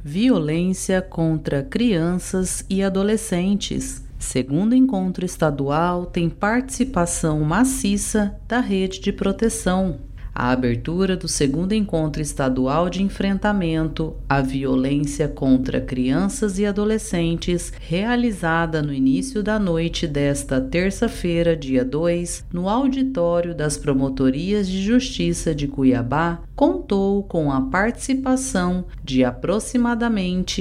Violência contra crianças e adolescentes. Segundo encontro estadual tem participação maciça da rede de proteção. A abertura do segundo encontro estadual de enfrentamento à violência contra crianças e adolescentes, realizada no início da noite desta terça-feira, dia 2, no auditório das Promotorias de Justiça de Cuiabá, contou com a participação de aproximadamente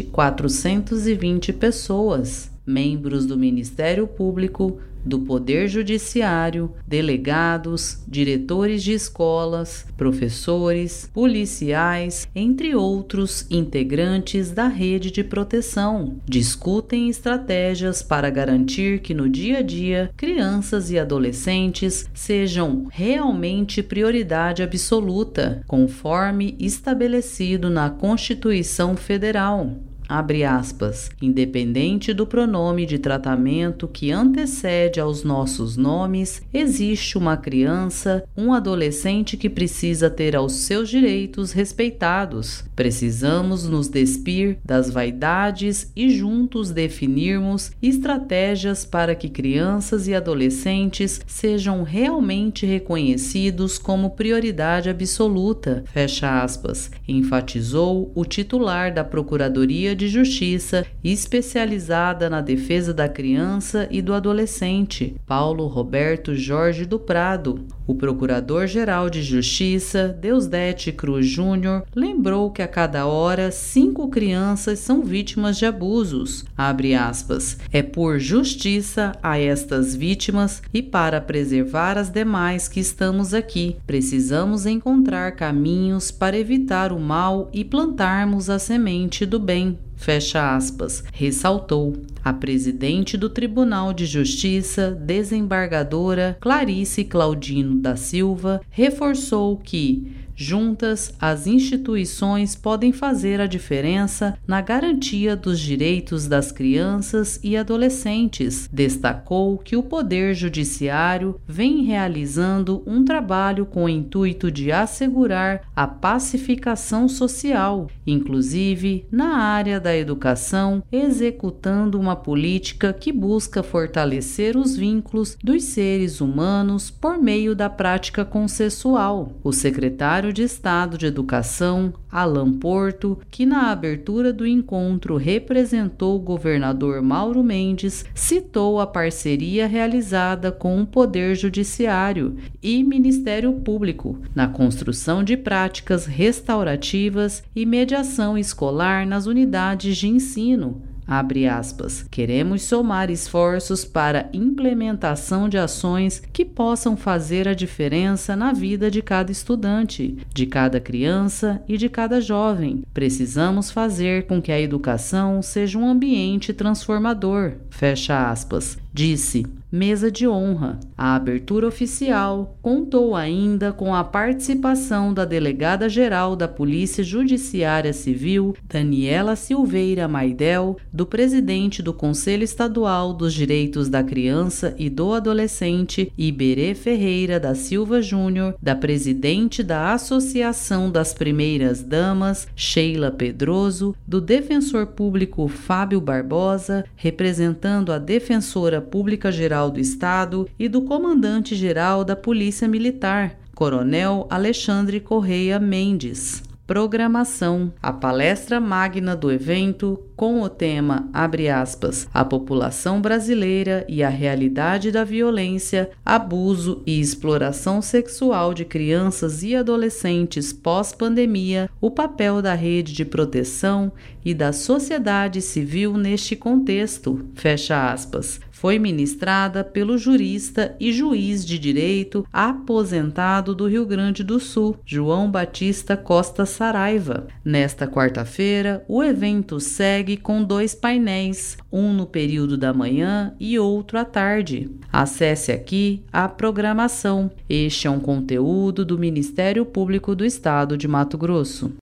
420 pessoas, membros do Ministério Público, do Poder Judiciário, delegados, diretores de escolas, professores, policiais, entre outros integrantes da rede de proteção. Discutem estratégias para garantir que no dia a dia crianças e adolescentes sejam realmente prioridade absoluta, conforme estabelecido na Constituição Federal. Abre aspas, independente do pronome de tratamento que antecede aos nossos nomes, existe uma criança, um adolescente que precisa ter aos seus direitos respeitados. Precisamos nos despir das vaidades e juntos definirmos estratégias para que crianças e adolescentes sejam realmente reconhecidos como prioridade absoluta, fecha aspas, enfatizou o titular da Procuradoria de Justiça especializada na defesa da criança e do adolescente, Paulo Roberto Jorge do Prado. O Procurador-Geral de Justiça, Deusdete Cruz Júnior, lembrou que a cada hora 5 crianças são vítimas de abusos. Abre aspas, é por justiça a estas vítimas e para preservar as demais que estamos aqui. Precisamos encontrar caminhos para evitar o mal e plantarmos a semente do bem. Fecha aspas, ressaltou. A presidente do Tribunal de Justiça, desembargadora Clarice Claudino da Silva, reforçou que, juntas, as instituições podem fazer a diferença na garantia dos direitos das crianças e adolescentes. Destacou que o Poder Judiciário vem realizando um trabalho com o intuito de assegurar a pacificação social, inclusive na área da educação, executando uma política que busca fortalecer os vínculos dos seres humanos por meio da prática consensual. O secretário de Estado de Educação, Alan Porto, que na abertura do encontro representou o governador Mauro Mendes, citou a parceria realizada com o Poder Judiciário e Ministério Público na construção de práticas restaurativas e mediação escolar nas unidades de ensino. Abre aspas, queremos somar esforços para implementação de ações que possam fazer a diferença na vida de cada estudante, de cada criança e de cada jovem. Precisamos fazer com que a educação seja um ambiente transformador, fecha aspas, disse. Mesa de honra. A abertura oficial contou ainda com a participação da delegada-geral da Polícia Judiciária Civil, Daniela Silveira Maidel, do presidente do Conselho Estadual dos Direitos da Criança e do Adolescente, Iberê Ferreira da Silva Júnior, da presidente da Associação das Primeiras Damas, Sheila Pedroso, do defensor público Fábio Barbosa, representando a Defensora Pública Geral do Estado e do Comandante-Geral da Polícia Militar, Coronel Alexandre Correia Mendes. Programação. A palestra magna do evento, com o tema, abre aspas, a população brasileira e a realidade da violência, abuso e exploração sexual de crianças e adolescentes pós-pandemia, o papel da rede de proteção e da sociedade civil neste contexto, fecha aspas, foi ministrada pelo jurista e juiz de direito aposentado do Rio Grande do Sul, João Batista Costa Saraiva. Nesta quarta-feira, o evento segue com 2 painéis, um no período da manhã e outro à tarde. Acesse aqui a programação. Este é um conteúdo do Ministério Público do Estado de Mato Grosso.